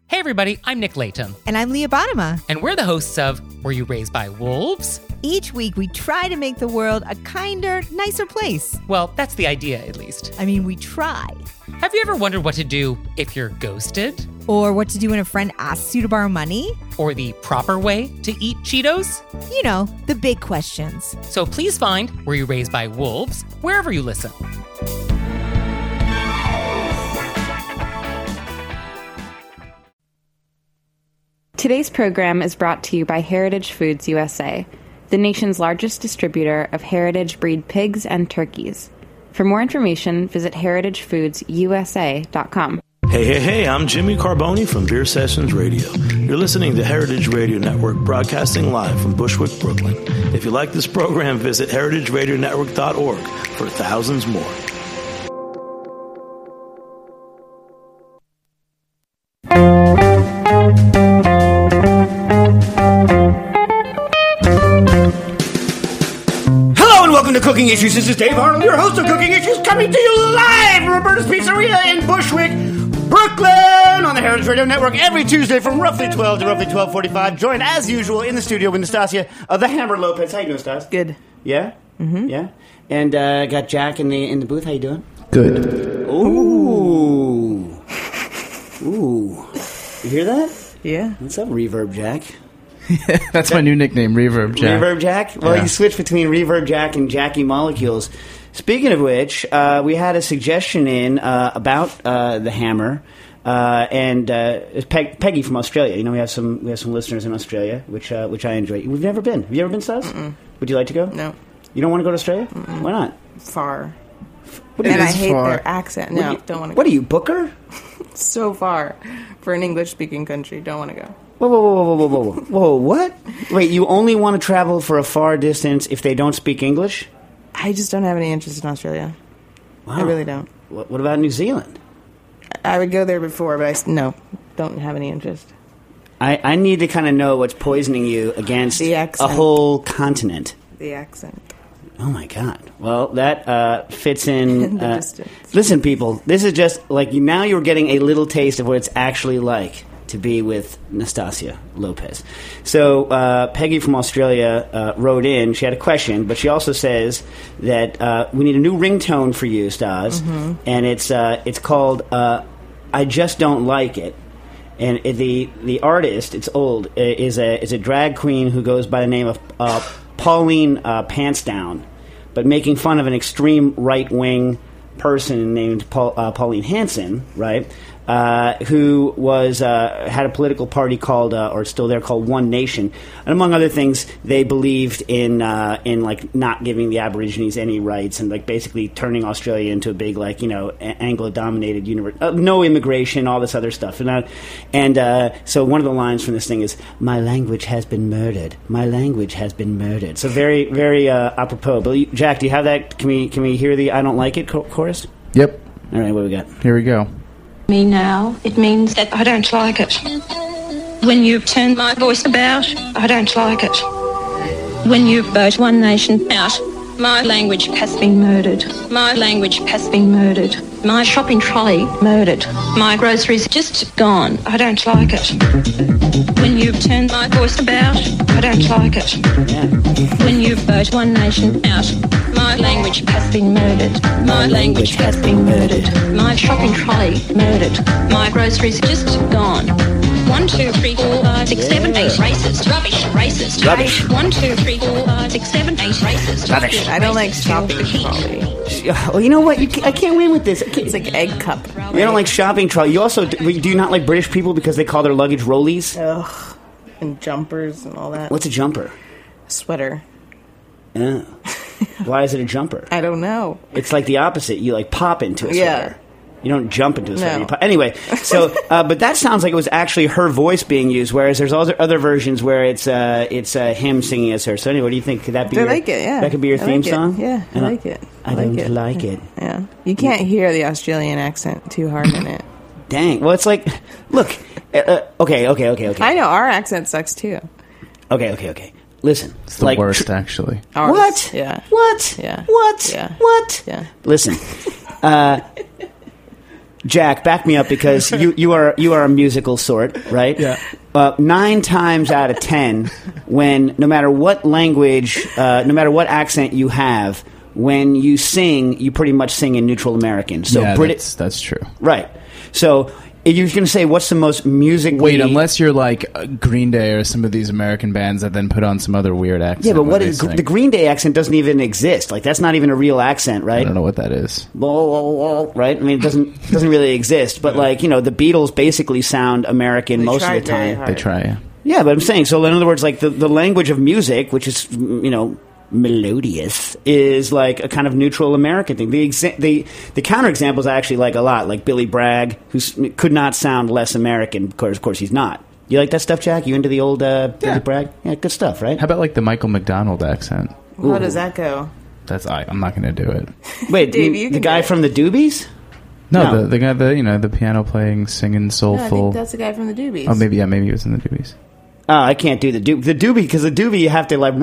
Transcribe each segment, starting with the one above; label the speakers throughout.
Speaker 1: Hey everybody, I'm Nick Layton.
Speaker 2: And I'm Leah Bottima.
Speaker 1: And we're the hosts of Were You Raised by Wolves?
Speaker 2: Each week we try to make the world a kinder, nicer place.
Speaker 1: Well, that's the idea, at least.
Speaker 2: I mean, we try.
Speaker 1: Have you ever wondered what to do if you're ghosted?
Speaker 2: Or what to do when a friend asks you to borrow money?
Speaker 1: Or the proper way to eat Cheetos?
Speaker 2: You know, the big questions.
Speaker 1: So please find Were You Raised by Wolves wherever you listen.
Speaker 3: Today's program is brought to you by Heritage Foods USA, the nation's largest distributor of heritage breed pigs and turkeys. For more information, visit heritagefoodsusa.com.
Speaker 4: Hey, I'm Jimmy Carboni from Beer Sessions Radio. You're listening to Heritage Radio Network, broadcasting live from Bushwick, Brooklyn. If you like this program, visit heritageradionetwork.org for thousands more.
Speaker 5: Cooking Issues. This is Dave Arnold, your host of Cooking Issues, coming to you live from Roberta's Pizzeria in Bushwick, Brooklyn, on the Heritage Radio Network every Tuesday from roughly 12 to roughly 12:45. Joined, as usual, in the studio with Nastasia of the Hammer Lopez. How you doing, Stas?
Speaker 3: Good.
Speaker 5: Yeah?
Speaker 3: Mm-hmm.
Speaker 5: Yeah? And got Jack in the booth. How you doing?
Speaker 6: Good.
Speaker 5: Ooh. Ooh. You hear that?
Speaker 3: Yeah.
Speaker 5: What's up, Reverb Jack?
Speaker 6: That's my new nickname, Reverb Jack.
Speaker 5: Reverb Jack? Well,
Speaker 6: Yeah.
Speaker 5: You switch between Reverb Jack and Jackie Molecules. Speaking of which, we had a suggestion in about the Hammer, and it's Peggy from Australia. You know, we have some listeners in Australia, which I enjoy. We've never been. Have you ever been, Stas?
Speaker 3: Mm-mm.
Speaker 5: Would you like to go?
Speaker 3: No.
Speaker 5: You don't want to go to Australia?
Speaker 3: Mm-mm.
Speaker 5: Why not?
Speaker 3: Far.
Speaker 5: And
Speaker 3: I hate their accent. No, don't want to go.
Speaker 5: What are you, Booker?
Speaker 3: So far for an English-speaking country. Don't want to go.
Speaker 5: Whoa, what? Wait, you only want to travel for a far distance if they don't speak English?
Speaker 3: I just don't have any interest in Australia.
Speaker 5: Wow.
Speaker 3: I really don't.
Speaker 5: What about New Zealand?
Speaker 3: I would go there before, but don't have any interest.
Speaker 5: I need to kind of know what's poisoning you against
Speaker 3: The accent.
Speaker 5: a whole continent.
Speaker 3: The accent.
Speaker 5: Oh, my God. Well, that fits in.
Speaker 3: The distance.
Speaker 5: Listen, people, this is just like now you're getting a little taste of what it's actually like to be with Nastasia Lopez. So Peggy from Australia wrote in. She had a question, but she also says that we need a new ringtone for you, Stas, and it's called "I Just Don't Like It." And the artist, it's old, is a drag queen who goes by the name of Pauline Pantsdown, but making fun of an extreme right-wing person named Pauline Hanson, right? Who was had a political party called, or still there, called One Nation, and among other things, they believed in like not giving the Aborigines any rights, and like basically turning Australia into a big Anglo-dominated universe, no immigration, all this other stuff, and so one of the lines from this thing is, "My language has been murdered. My language has been murdered." So very, very apropos. But Jack, do you have that? Can we hear the "I Don't Like It" chorus?
Speaker 6: Yep.
Speaker 5: All right, what do we got?
Speaker 6: Here we go.
Speaker 7: Me now, it means that I don't like it. When you turn my voice about, I don't like it. When you vote One Nation out, my language has been murdered. My language has been murdered. My shopping trolley murdered. My groceries just gone. I don't like it. When you turn my voice about, I don't like it. When you vote One Nation out, my language has been murdered. My language has been murdered. My shopping trolley murdered. My groceries just gone. 1, 2, 3, 4, 5, 6, 7, 8. Racist. Rubbish. Racist.
Speaker 5: Rubbish.
Speaker 7: 1, 2, 3, 4, 5, 6, 7, 8. Racist.
Speaker 5: Rubbish.
Speaker 3: I don't like shopping trolley.
Speaker 5: Well, you know what? I can't win with this.
Speaker 3: It's like egg cup.
Speaker 5: You don't like shopping trolley. You also do you not like British people because they call their luggage rollies?
Speaker 3: Ugh. And jumpers and all that.
Speaker 5: What's a jumper?
Speaker 3: Sweater.
Speaker 5: Oh. Why is it a jumper?
Speaker 3: I don't know.
Speaker 5: It's like the opposite. You like pop into a
Speaker 3: Yeah.
Speaker 5: sweater. You don't jump into a sweater.
Speaker 3: No.
Speaker 5: You pop. Anyway, so but that sounds like it was actually her voice being used, whereas there's other versions where it's him singing as her. So anyway, what do you think? Could that be?
Speaker 3: I like it. Yeah,
Speaker 5: That could be your
Speaker 3: I
Speaker 5: theme
Speaker 3: like it.
Speaker 5: song.
Speaker 3: Yeah, I like it.
Speaker 5: I don't like it.
Speaker 3: Yeah, you can't hear the Australian accent too hard in it.
Speaker 5: Dang. Well, it's like, look. Okay.
Speaker 3: I know our accent sucks too.
Speaker 5: Okay. Listen,
Speaker 6: It's the worst, actually.
Speaker 3: Ours,
Speaker 5: what?
Speaker 3: Yeah.
Speaker 5: What?
Speaker 3: Yeah.
Speaker 5: What?
Speaker 3: Yeah.
Speaker 5: What?
Speaker 3: Yeah.
Speaker 5: Listen, Jack, back me up because you are a musical sort, right?
Speaker 6: Yeah.
Speaker 5: 9 times out of 10, when no matter what language, no matter what accent you have, when you sing, you pretty much sing in neutral American. So
Speaker 6: yeah, that's true.
Speaker 5: Right. So you're going to say, what's the most musically...
Speaker 6: Wait, unless you're like Green Day or some of these American bands that then put on some other weird accent.
Speaker 5: Yeah, but what is the Green Day accent doesn't even exist. Like, that's not even a real accent, right?
Speaker 6: I don't know what that is.
Speaker 5: Right? I mean, it doesn't really exist. But, like, you know, the Beatles basically sound American most of the time.
Speaker 6: They try, yeah.
Speaker 5: Yeah, but I'm saying, so in other words, like, the language of music, which is, you know, melodious, is like a kind of neutral American thing. The counterexamples I actually like a lot, like Billy Bragg, who could not sound less American. Of course, he's not. You like that stuff, Jack? You into the old Billy Bragg? Yeah, good stuff, right?
Speaker 6: How about like the Michael McDonald accent?
Speaker 2: How does that go?
Speaker 6: I'm not going to do it.
Speaker 5: Wait, Dave, the guy from the Doobies?
Speaker 6: No, the guy, the piano playing, singing, soulful.
Speaker 2: No, I think that's the guy from the Doobies.
Speaker 6: Oh, maybe he was in the Doobies.
Speaker 5: Oh, I can't do the doobie because the doobie you have to like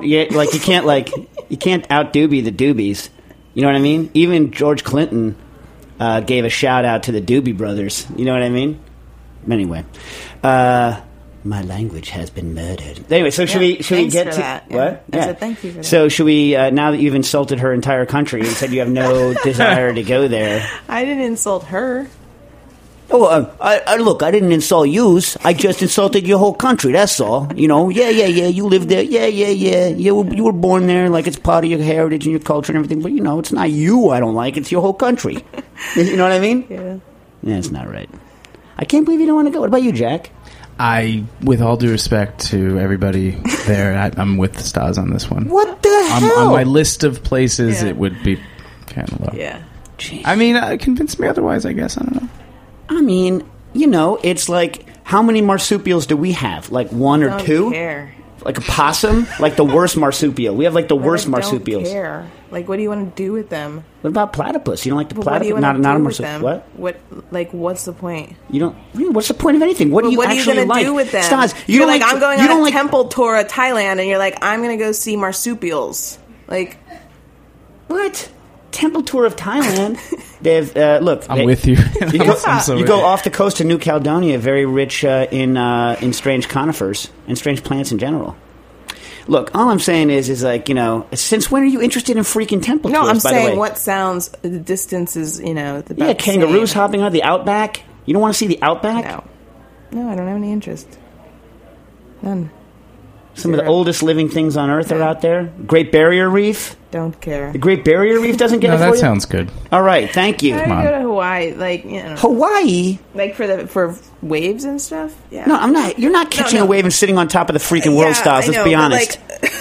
Speaker 5: you can't out doobie the Doobies. You know what I mean? Even George Clinton gave a shout out to the Doobie Brothers. You know what I mean? Anyway, my language has been murdered. Anyway, so should we get to
Speaker 2: that.
Speaker 5: what?
Speaker 2: Yeah. I said thank you for that.
Speaker 5: So should we now that you've insulted her entire country and said you have no desire to go there?
Speaker 2: I didn't insult her.
Speaker 5: Oh, look, I didn't insult yous. I just insulted your whole country, that's all. You know, yeah, you live there. Yeah. You were born there, like it's part of your heritage and your culture and everything. But, you know, it's not you I don't like, it's your whole country. You know what I mean?
Speaker 2: Yeah.
Speaker 5: Yeah, it's not right. I can't believe you don't want to go. What about you, Jack?
Speaker 6: With all due respect to everybody there, I'm with Stas on this one.
Speaker 5: What the hell?
Speaker 6: On my list of places, it would be kind of low.
Speaker 2: Yeah.
Speaker 5: Jeez.
Speaker 6: I mean, convince me otherwise, I guess. I don't know.
Speaker 5: I mean, you know, it's like, how many marsupials do we have? Like 1 or 2?
Speaker 2: Don't care.
Speaker 5: Like a possum? Like the worst marsupial. We have like the worst marsupials.
Speaker 2: Don't care. Like, what do you want to do with them?
Speaker 5: What about platypus? You don't like the
Speaker 2: But
Speaker 5: platypus?
Speaker 2: what do you want to do
Speaker 5: a
Speaker 2: with
Speaker 5: marsupial.
Speaker 2: them?
Speaker 5: What?
Speaker 2: What's the point?
Speaker 5: You don't. What's the point of anything? What do you actually
Speaker 2: gonna
Speaker 5: like?
Speaker 2: do with them?
Speaker 5: Stas,
Speaker 2: You're like, I'm going on a temple tour of Thailand, and you're like, I'm going to go see marsupials. Like,
Speaker 5: what? Temple tour of Thailand. They've look.
Speaker 6: I'm with you.
Speaker 5: You go off the coast to New Caledonia, very rich in strange conifers and strange plants in general. Look, all I'm saying is like, you know, since when are you interested in freaking temple tours?
Speaker 2: No, I'm
Speaker 5: by the
Speaker 2: saying
Speaker 5: way?
Speaker 2: what sounds the distance is, you know, the
Speaker 5: yeah, kangaroos hopping out of the outback. You don't want to see the outback?
Speaker 2: No, I don't have any interest. None.
Speaker 5: Some of the oldest living things on Earth are out there. Great Barrier Reef.
Speaker 2: Don't care.
Speaker 5: The Great Barrier Reef doesn't get it for you?
Speaker 6: That sounds good.
Speaker 5: All right, thank you.
Speaker 2: I go to Hawaii, like, you know.
Speaker 5: Hawaii?
Speaker 2: Like for waves and stuff? Yeah.
Speaker 5: No, I'm not. You're not catching a wave and sitting on top of the freaking world stars. Let's be honest.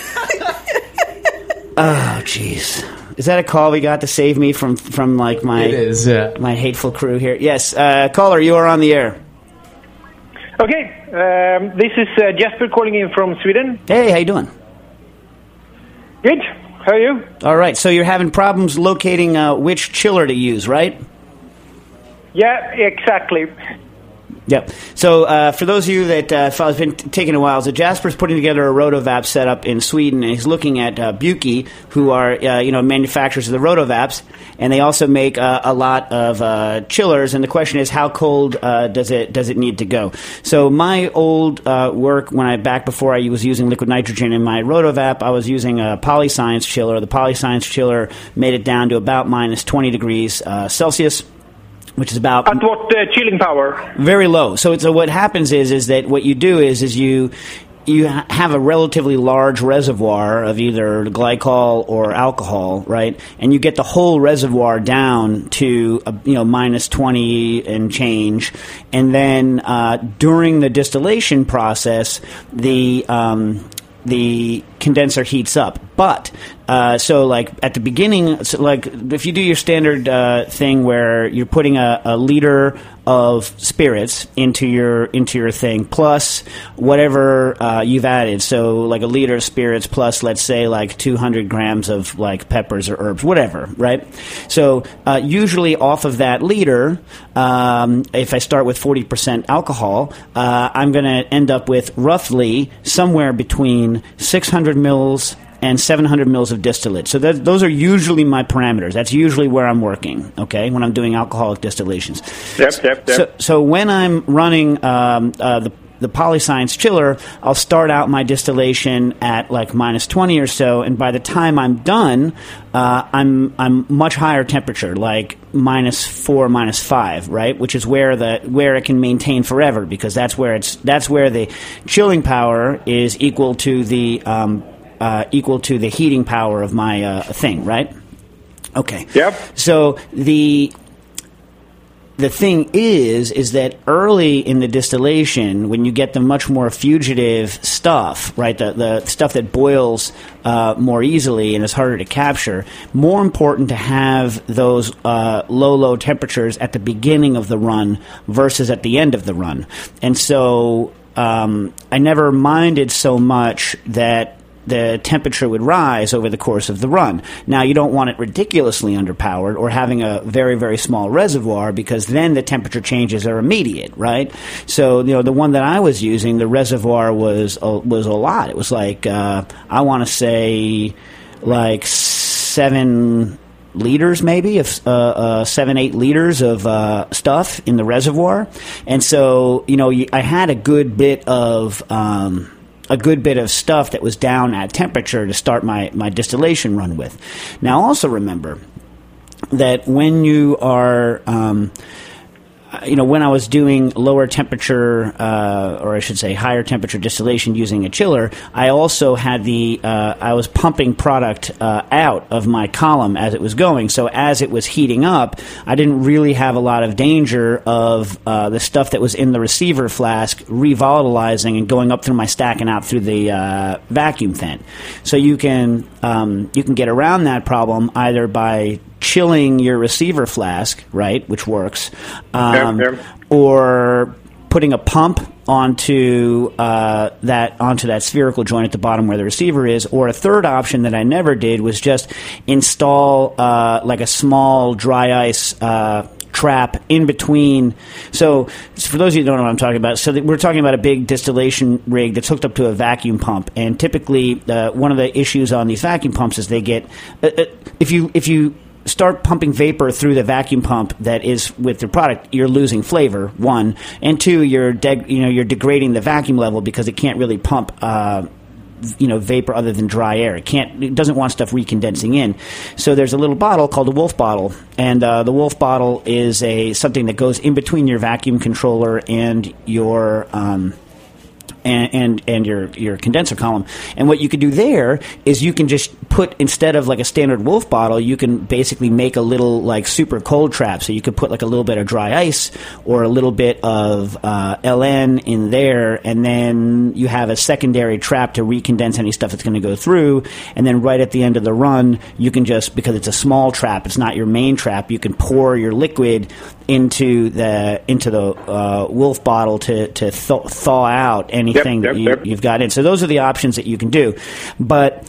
Speaker 5: Oh, jeez. Is that a call we got to save me from like my?
Speaker 6: It is. Yeah.
Speaker 5: My hateful crew here. Yes, caller, you are on the air.
Speaker 8: Okay, this is Jesper calling in from Sweden.
Speaker 5: Hey, how you doing?
Speaker 8: Good. How are you?
Speaker 5: All right. So you're having problems locating which chiller to use, right?
Speaker 8: Yeah, exactly.
Speaker 5: Yep. So for those of you that it's been taking a while, so Jasper's putting together a Rotovap setup in Sweden, and he's looking at Buki, who are manufacturers of the Rotovaps, and they also make a lot of chillers. And the question is, how cold does it need to go? So my old work, before I was using liquid nitrogen in my Rotovap, I was using a Polyscience chiller. The Polyscience chiller made it down to about minus 20 degrees Celsius. Which is about
Speaker 8: at what chilling power?
Speaker 5: Very low. So what happens is that what you do is you have a relatively large reservoir of either glycol or alcohol, right? And you get the whole reservoir down to minus 20 and change, and then during the distillation process, the condenser heats up. But so like at the beginning, so like if you do your standard thing where you're putting a liter of spirits into your thing plus whatever you've added, so like a liter of spirits plus, let's say, like 200 grams of like peppers or herbs, whatever, right? So usually off of that liter, if I start with 40% alcohol, I'm going to end up with roughly somewhere between 600 mils and 700 mils of distillate. So those are usually my parameters. That's usually where I'm working, okay, when I'm doing alcoholic distillations.
Speaker 8: Yep.
Speaker 5: So when I'm running the Polyscience chiller, I'll start out my distillation at like minus 20 or so, and by the time I'm done, I'm much higher temperature, like minus 4, minus 5, right? Which is where it can maintain forever, because that's where the chilling power is equal to the heating power of my thing, right? Okay.
Speaker 8: Yep.
Speaker 5: So the thing is that early in the distillation, when you get the much more fugitive stuff, right, the stuff that boils more easily and is harder to capture, more important to have those low temperatures at the beginning of the run versus at the end of the run. And so I never minded so much that the temperature would rise over the course of the run. Now, you don't want it ridiculously underpowered or having a very, very small reservoir, because then the temperature changes are immediate, right? So, the one that I was using, the reservoir was a lot. It was like, I want to say, like 7 liters maybe, of 7-8 liters of stuff in the reservoir. And so, I had a good bit of stuff that was down at temperature to start my distillation run with. Now, also remember that when you are, when I was doing lower temperature, or I should say higher temperature distillation using a chiller, I also had I was pumping product out of my column as it was going. So as it was heating up, I didn't really have a lot of danger of the stuff that was in the receiver flask revolatilizing and going up through my stack and out through the vacuum vent. So you can get around that problem either by chilling your receiver flask, right, which works, or putting a pump onto that spherical joint at the bottom where the receiver is. Or a third option that I never did was just install like a small dry ice trap in between. So for those of you who don't know what I'm talking about, so we're talking about a big distillation rig that's hooked up to a vacuum pump, and typically one of the issues on these vacuum pumps is they get if you start pumping vapor through the vacuum pump that is with your product, you're losing flavor, one, and two, you're degrading the vacuum level because it can't really pump vapor other than dry air. It doesn't want stuff recondensing in. So there's a little bottle called a Wolf bottle, and the Wolf bottle is something that goes in between your vacuum controller and your and your condenser column. And what you could do there is you can just put, instead of like a standard Wolf bottle, you can basically make a little like super cold trap. So you could put like a little bit of dry ice or a little bit of LN in there, and then you have a secondary trap to recondense any stuff that's going to go through. And then right at the end of the run, you can just, because it's a small trap, it's not your main trap, you can pour your liquid into the Wolf bottle to thaw out anything that you've got in. So those are the options that you can do. But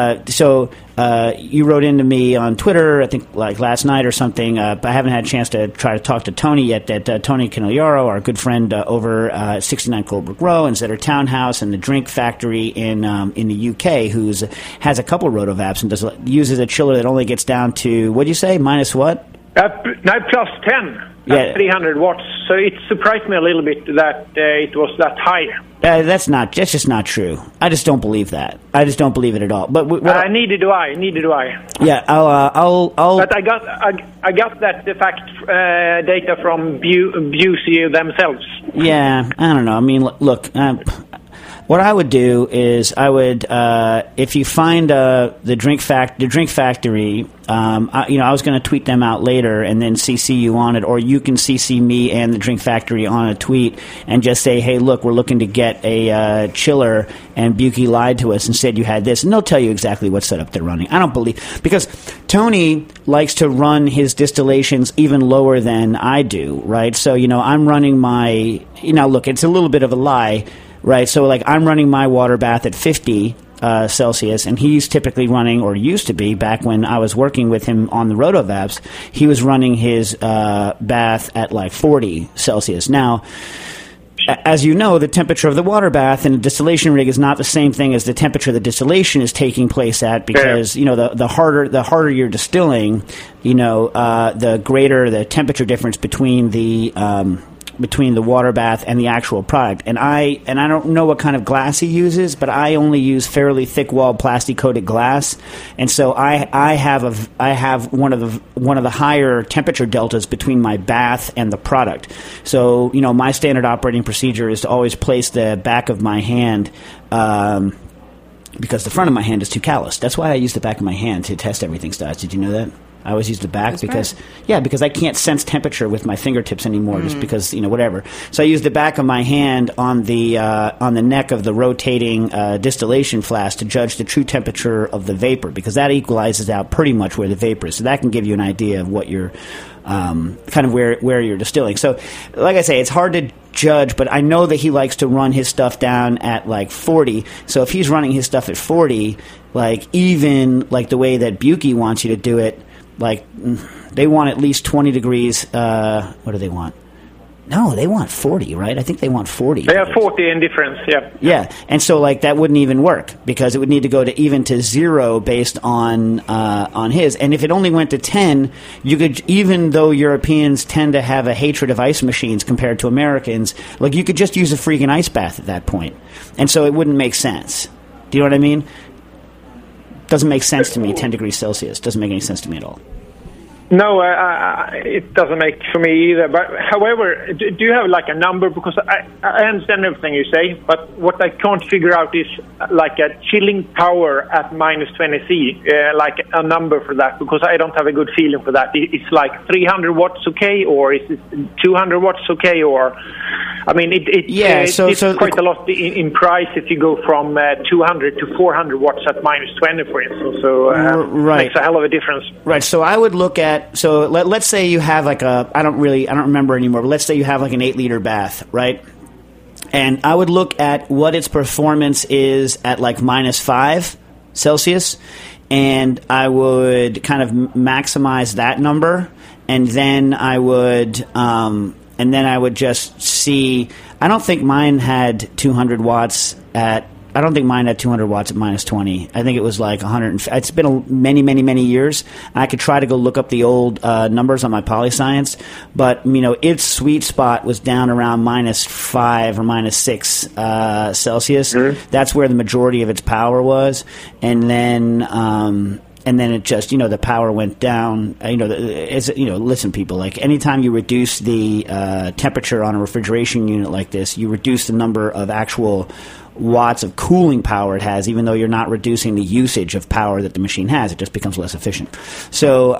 Speaker 5: you wrote into me on Twitter, I think like last night or something. I haven't had a chance to try to talk to Tony yet. That Tony Canigliaro, our good friend over 69 Colebrook Row and Zetter Townhouse and the Drink Factory in the UK, who has a couple Rotovaps and uses a chiller that only gets down to, what do you say, minus what?
Speaker 8: No, plus 10.
Speaker 5: Yeah.
Speaker 8: 300 watts. So it surprised me a little bit that it was that high.
Speaker 5: That's just not true. I just don't believe that. I just don't believe it at all. But
Speaker 8: neither do I.
Speaker 5: Yeah, I'll.
Speaker 8: But I got that fact data from Busey themselves.
Speaker 5: Yeah, I don't know. I mean, look. What I would do is if you find the Drink Factory, I was going to tweet them out later and then CC you on it, or you can CC me and the Drink Factory on a tweet and just say, hey, look, we're looking to get a chiller, and Buki lied to us and said you had this, and they'll tell you exactly what setup they're running. I don't believe, because Tony likes to run his distillations even lower than I do, right? So, I'm running my, look, it's a little bit of a lie. Right, so like I'm running my water bath at 50 Celsius, and he's typically running, or used to be, back when I was working with him on the Rotovaps, he was running his bath at like 40 Celsius. Now, as you know, the temperature of the water bath in a distillation rig is not the same thing as the temperature the distillation is taking place at, because the harder you're distilling, the greater the temperature difference between the water bath and the actual product. And I don't know what kind of glass he uses, but I only use fairly thick-walled plastic-coated glass, and so I have one of the higher temperature deltas between my bath and the product. So my standard operating procedure is to always place the back of my hand. Because the front of my hand is too calloused. That's why I use the back of my hand to test everything, Stas. Did you know that? I always use the back because I can't sense temperature with my fingertips anymore, just because whatever. So I use the back of my hand on the neck of the rotating distillation flask to judge the true temperature of the vapor, because that equalizes out pretty much where the vapor is. So that can give you an idea of what you're kind of where you're distilling. So, like I say, it's hard to judge, but I know that he likes to run his stuff down at like 40. So if he's running his stuff at 40, even the way that Buki wants you to do it, they want at least 20 degrees. What do they want? No, they want 40, right? I think they want 40.
Speaker 8: They have 40 in difference, yeah.
Speaker 5: Yeah, and so that wouldn't even work, because it would need to go to 0 based on his. And if it only went to 10, you could, even though Europeans tend to have a hatred of ice machines compared to Americans, you could just use a freaking ice bath at that point. And so it wouldn't make sense. Do you know what I mean? Doesn't make sense to me. 10 degrees Celsius doesn't make any sense to me at all.
Speaker 8: No, it doesn't make for me either. But however, do you have a number? Because I understand everything you say, but what I can't figure out is a chilling power at minus 20 C, a number for that, because I don't have a good feeling for that. It's 300 watts okay, or is it 200 watts okay, or it's quite a lot in price if you go from 200 to 400 watts at minus 20, for instance. So
Speaker 5: right.
Speaker 8: Makes a hell of a difference.
Speaker 5: Right. So I would look at. So let's say you have I don't remember anymore, but let's say you have an 8-liter bath, right? And I would look at what its performance is at minus 5 Celsius, and I would kind of maximize that number, and then I would just see. I don't think mine had 200 watts at. I don't think mine had 200 watts at minus 20. I think it was 100. It's been many, many, many years. I could try to go look up the old numbers on my PolyScience, but its sweet spot was down around minus 5 or minus 6 Celsius. Mm-hmm. That's where the majority of its power was, and then it just, the power went down. Listen, people, anytime you reduce the temperature on a refrigeration unit like this, you reduce the number of actual watts of cooling power it has, even though you're not reducing the usage of power that the machine has. It just becomes less efficient. So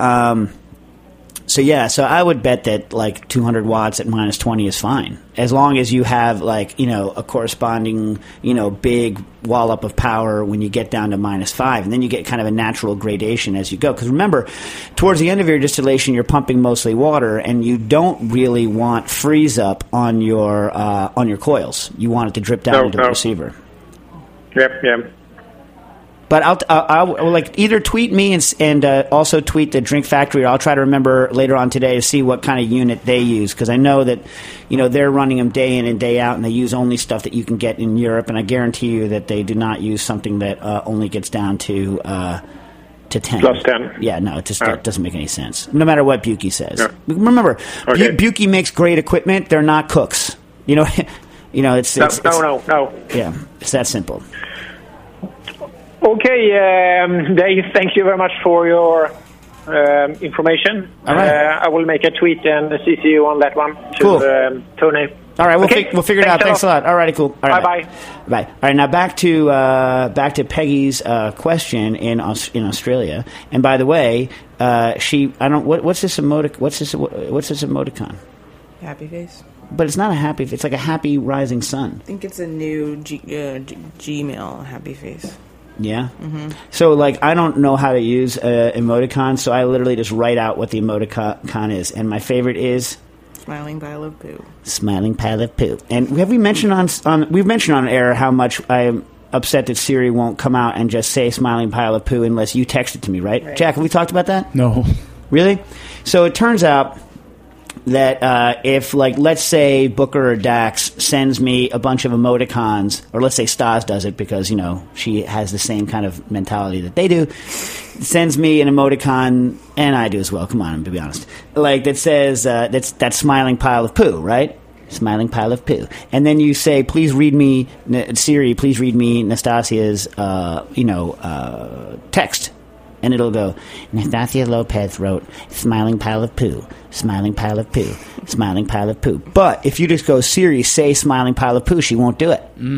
Speaker 5: I would bet that 200 watts at minus 20 is fine, as long as you have a corresponding big wallop of power when you get down to minus 5, and then you get kind of a natural gradation as you go. Because remember, towards the end of your distillation, you're pumping mostly water, and you don't really want freeze up on your coils. You want it to drip down into the receiver.
Speaker 8: Yep.
Speaker 5: But I'll either tweet me and also tweet the Drink Factory, or I'll try to remember later on today to see what kind of unit they use, because I know that they're running them day in and day out, and they use only stuff that you can get in Europe, and I guarantee you that they do not use something that only gets down to 10.
Speaker 8: Plus 10.
Speaker 5: Yeah, no, it just doesn't make any sense, no matter what Buki says. Yeah. Remember, Buki makes great equipment. They're not cooks. It's
Speaker 8: no.
Speaker 5: Yeah, it's that simple.
Speaker 8: Okay, Dave, thank you very much for your information.
Speaker 5: All right.
Speaker 8: I will make a tweet and CC you on that one to
Speaker 5: cool.
Speaker 8: Tony.
Speaker 5: All right, we'll figure it out. Thanks a lot. All righty, cool. All right,
Speaker 8: bye.
Speaker 5: All right, now back to Peggy's question in Australia. And by the way, what's this emoticon?
Speaker 2: Happy face.
Speaker 5: But it's not a happy. It's like a happy rising sun.
Speaker 2: I think it's a new Gmail happy face.
Speaker 5: Yeah. Mm-hmm. So I don't know how to use emoticon, so I literally just write out what the emoticon is, and my favorite is
Speaker 2: smiling pile of poo.
Speaker 5: Smiling pile of poo. And have we mentioned we've mentioned on air how much I'm upset that Siri won't come out and just say smiling pile of poo unless you text it to me, right? Jack, have we talked about that?
Speaker 6: No.
Speaker 5: Really? So it turns out that if, like, let's say Booker or Dax sends me a bunch of emoticons, or let's say Stas does it because, you know, she has the same kind of mentality that they do, sends me an emoticon, and I do as well, come on, to be honest, like, that says, that's that smiling pile of poo, right? Smiling pile of poo. And then you say, please read me, Siri, please read me Nastasia's, text. And it'll go, Nastasia Lopez wrote, smiling pile of poo, smiling pile of poo, smiling pile of poo. But if you just go, Siri, say smiling pile of poo, she won't do it.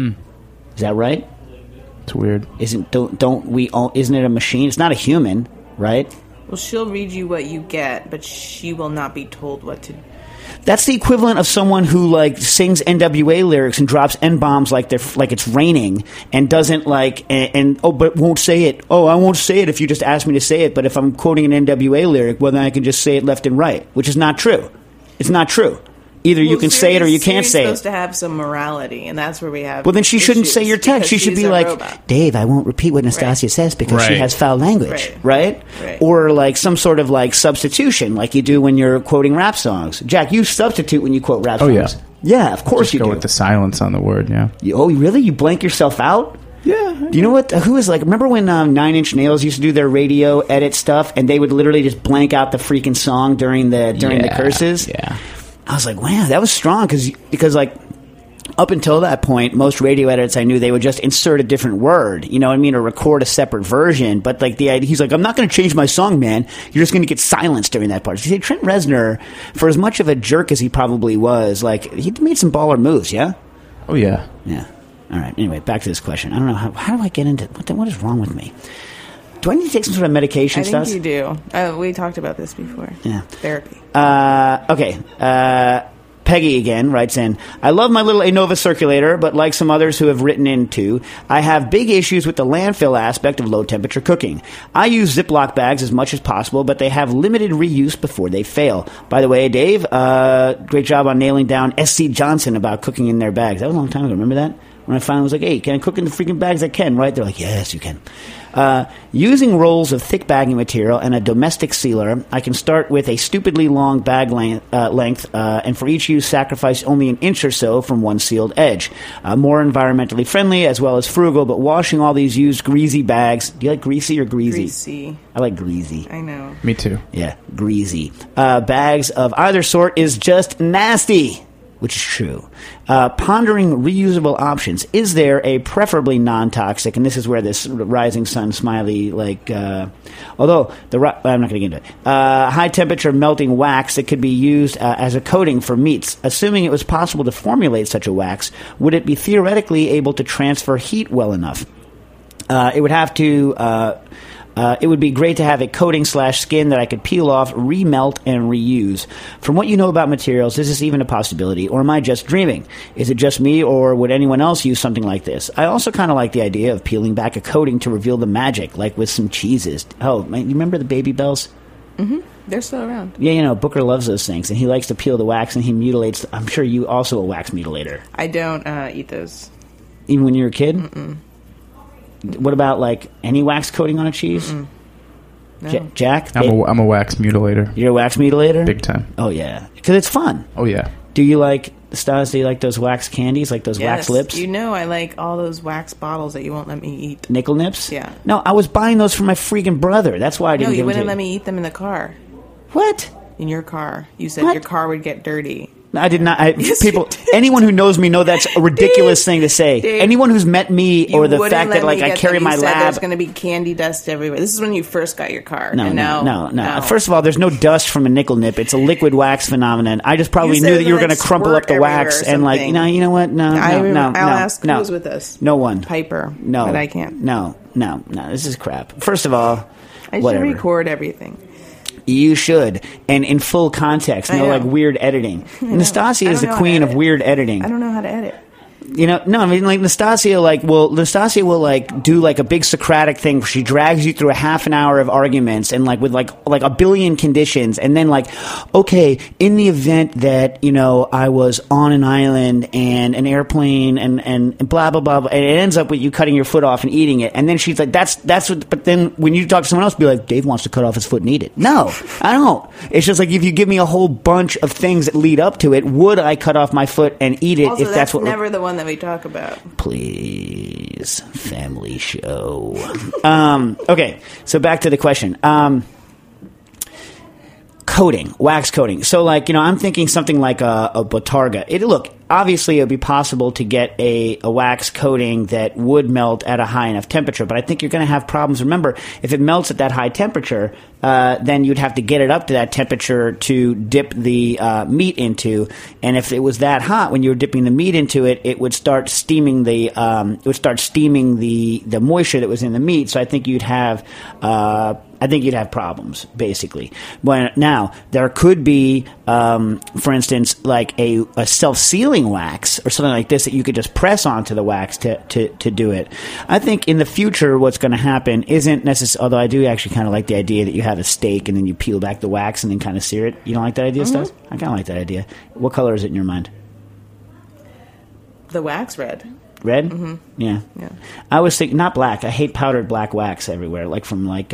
Speaker 5: Is that right?
Speaker 6: It's weird.
Speaker 5: Isn't it a machine? It's not a human, right?
Speaker 2: Well, she'll read you what you get, but she will not be told what to do.
Speaker 5: That's the equivalent of someone who, like, sings NWA lyrics and drops N-bombs like it's raining and doesn't, like, but won't say it. Oh, I won't say it if you just ask me to say it, but if I'm quoting an NWA lyric, well, then I can just say it left and right, which is not true. It's not true. Either you can say it or you can't say it.
Speaker 2: Siri's supposed to have some morality, and that's where we have.
Speaker 5: Well, then she shouldn't say your text. She should be like,
Speaker 2: robot.
Speaker 5: Dave, I won't repeat what Nastasia says because she has foul language, right? Or like some sort of like substitution, like you do when you're quoting rap songs. Jack, you substitute when you quote rap songs.
Speaker 6: Yeah.
Speaker 5: Yeah, of course you do.
Speaker 6: Go with the silence on the word, yeah.
Speaker 5: Oh, really? You blank yourself out?
Speaker 6: Yeah.
Speaker 5: Do you know what? Who is like? Remember when 9 Inch Nails used to do their radio edit stuff, and they would literally just blank out the freaking song during the curses?
Speaker 6: Yeah.
Speaker 5: I was like, wow, that was strong because like up until that point, most radio edits I knew they would just insert a different word, you know what I mean, or record a separate version. But like the idea, he's like, I'm not going to change my song, man. You're just going to get silence during that part. So you see, Trent Reznor, for as much of a jerk as he probably was, like he made some baller moves, yeah.
Speaker 6: Oh yeah,
Speaker 5: yeah. All right. Anyway, back to this question. I don't know how do I get into what is wrong with me? Do I need to take some sort of medication?
Speaker 2: I think you do. We talked about this before.
Speaker 5: Yeah.
Speaker 2: Therapy.
Speaker 5: Okay. Peggy again writes in, I love my little Innova circulator, but like some others who have written in too, I have big issues with the landfill aspect of low-temperature cooking. I use Ziploc bags as much as possible, but they have limited reuse before they fail. By the way, Dave, great job on nailing down S.C. Johnson about cooking in their bags. That was a long time ago. Remember that? When I finally was like, hey, can I cook in the freaking bags? I can, right? They're like, yes, you can. Using rolls of thick bagging material and a domestic sealer, I can start with a stupidly long bag length, and for each use sacrifice only an inch or so from one sealed edge. More environmentally friendly as well as frugal, but washing all these used greasy bags. Do you like greasy or greasy?
Speaker 2: Greasy.
Speaker 5: I like greasy.
Speaker 2: I know.
Speaker 6: Me too.
Speaker 5: Yeah, greasy. Bags of either sort is just nasty. Which is true. Pondering reusable options. Is there a preferably non-toxic, and this is where this rising sun smiley, like, although, I'm not going to get into it, high-temperature melting wax that could be used as a coating for meats. Assuming it was possible to formulate such a wax, would it be theoretically able to transfer heat well enough? It would have to... it would be great to have a coating/skin that I could peel off, remelt, and reuse. From what you know about materials, is this even a possibility, or am I just dreaming? Is it just me, or would anyone else use something like this? I also kind of like the idea of peeling back a coating to reveal the magic, like with some cheeses. Oh, you remember the Baby Bells?
Speaker 2: Mm-hmm. They're still around.
Speaker 5: Yeah, you know, Booker loves those things, and he likes to peel the wax, and he mutilates. I'm sure you also a wax mutilator.
Speaker 2: I don't eat those.
Speaker 5: Even when you were a kid?
Speaker 2: Mm-mm.
Speaker 5: What about, like, any wax coating on a cheese?
Speaker 2: No.
Speaker 5: Jack?
Speaker 6: I'm a wax mutilator.
Speaker 5: You're a wax mutilator?
Speaker 6: Big time.
Speaker 5: Oh, yeah. Because it's fun.
Speaker 6: Oh, yeah.
Speaker 5: Do you like, Stas, do you like those wax candies, like those wax lips?
Speaker 2: You know I like all those wax bottles that you won't let me eat.
Speaker 5: Nickel nips?
Speaker 2: Yeah.
Speaker 5: No, I was buying those for my freaking brother. That's why I didn't
Speaker 2: No, you
Speaker 5: give them
Speaker 2: wouldn't
Speaker 5: to
Speaker 2: let me eat them in the car.
Speaker 5: What?
Speaker 2: In your car. You said
Speaker 5: What?
Speaker 2: your car would get dirty.
Speaker 5: I did not.
Speaker 2: Yes,
Speaker 5: People,
Speaker 2: you did.
Speaker 5: anyone who knows me know that's a ridiculous thing to say.
Speaker 2: Dave,
Speaker 5: anyone who's met me or the
Speaker 2: wouldn't
Speaker 5: fact
Speaker 2: let
Speaker 5: that, like,
Speaker 2: me
Speaker 5: I
Speaker 2: get
Speaker 5: carry
Speaker 2: them. You
Speaker 5: my
Speaker 2: said
Speaker 5: lab.
Speaker 2: There's going to be candy dust everywhere. This is when you first got your car.
Speaker 5: No. First of all, there's no dust from a nickel nip. It's a liquid wax phenomenon. I just probably
Speaker 2: You
Speaker 5: knew
Speaker 2: said
Speaker 5: that you were
Speaker 2: like
Speaker 5: going to crumple up the wax
Speaker 2: squirt
Speaker 5: and, like,
Speaker 2: everywhere or
Speaker 5: you know what? No.
Speaker 2: I'll ask who was with us.
Speaker 5: No one.
Speaker 2: Piper.
Speaker 5: No.
Speaker 2: But I can't.
Speaker 5: No. This is crap. First of all,
Speaker 2: I should
Speaker 5: whatever.
Speaker 2: record everything.
Speaker 5: You should, and in full context,
Speaker 2: I
Speaker 5: no
Speaker 2: know.
Speaker 5: like weird editing. Nastasia
Speaker 2: I
Speaker 5: is
Speaker 2: don't
Speaker 5: the
Speaker 2: know
Speaker 5: queen
Speaker 2: how
Speaker 5: of
Speaker 2: to
Speaker 5: weird editing.
Speaker 2: I don't know how to edit.
Speaker 5: You know, no, I mean, like, Nastasia will, like, do, like, a big Socratic thing where she drags you through a half an hour of arguments and, like, with, like a billion conditions. And then, like, okay, in the event that, you know, I was on an island and an airplane and blah, blah, blah, blah, and it ends up with you cutting your foot off and eating it. And then she's like, that's what, but then when you talk to someone else, be like, Dave wants to cut off his foot and eat it. No, I don't. It's just like, if you give me a whole bunch of things that lead up to it, would I cut off my foot and eat it
Speaker 2: Also,
Speaker 5: if that's what...
Speaker 2: never the one that we talk about.
Speaker 5: Please, family show. Okay, so back to the question. Coating, wax coating. So, like, you know, I'm thinking something like a Botarga. Look, obviously it would be possible to get a wax coating that would melt at a high enough temperature, but I think you're going to have problems. Remember, if it melts at that high temperature, then you'd have to get it up to that temperature to dip the meat into, and if it was that hot when you were dipping the meat into it, it would start steaming the moisture that was in the meat. So I think you'd have problems, basically. But now, there could be, for instance, like a self-sealing wax or something like this that you could just press onto the wax to do it. I think in the future what's going to happen isn't necessarily, although I do actually kind of like the idea that you have a steak and then you peel back the wax and then kind of sear it. You don't like that idea, Stas? I kind of like that idea. What color is it in your mind?
Speaker 2: The wax red.
Speaker 5: Red? Mm-hmm. Yeah. I was thinking, not black. I hate powdered black wax everywhere, like from I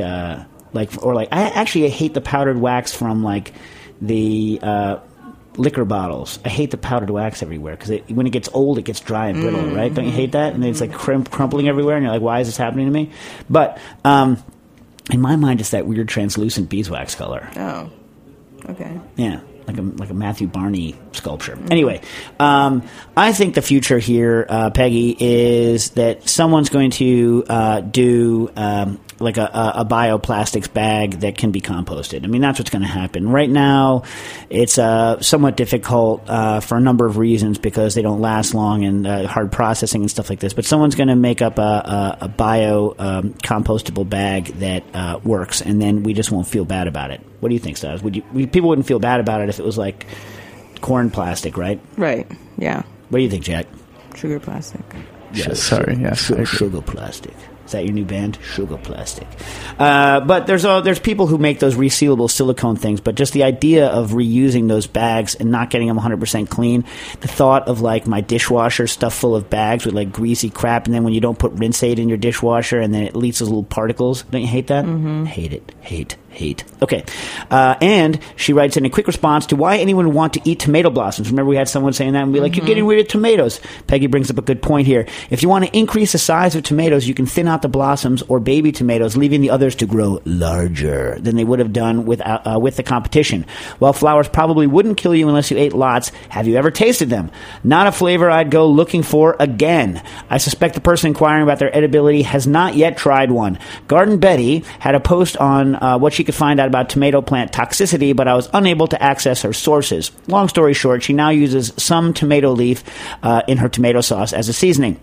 Speaker 5: hate the powdered wax from like the liquor bottles. I hate the powdered wax everywhere because when it gets old, it gets dry and brittle, right? Don't you hate that? And then it's like crumpling everywhere, and you're like, why is this happening to me? But in my mind, it's that weird translucent beeswax color.
Speaker 2: Oh, okay.
Speaker 5: Yeah. Like a Matthew Barney sculpture. Anyway, I think the future here, Peggy, is that someone's going to do like a bioplastics bag that can be composted. I mean, that's what's going to happen. Right now, it's somewhat difficult for a number of reasons because they don't last long and hard processing and stuff like this. But someone's going to make up a bio compostable bag that works, and then we just won't feel bad about it. What do you think, Stas? People wouldn't feel bad about it if it was like corn plastic, right?
Speaker 2: Right. Yeah.
Speaker 5: What do you think, Jack?
Speaker 2: Sugar plastic.
Speaker 6: Yes. Sorry. Yes.
Speaker 5: Sugar plastic. Is that your new band? Sugar Plastic. But there's people who make those resealable silicone things, but just the idea of reusing those bags and not getting them 100% clean, the thought of like my dishwasher stuffed full of bags with like greasy crap, and then when you don't put rinse aid in your dishwasher and then it leaves those little particles. Don't you hate that? Mm-hmm. Hate it. Hate. Okay. And she writes in a quick response to why anyone would want to eat tomato blossoms. Remember we had someone saying that and be like, you're getting rid of tomatoes. Peggy brings up a good point here. If you want to increase the size of tomatoes, you can thin out the blossoms or baby tomatoes, leaving the others to grow larger than they would have done with the competition. While flowers probably wouldn't kill you unless you ate lots, have you ever tasted them? Not a flavor I'd go looking for again. I suspect the person inquiring about their edibility has not yet tried one. Garden Betty had a post on what she could find out about tomato plant toxicity, but I was unable to access her sources. Long story short, she now uses some tomato leaf in her tomato sauce as a seasoning.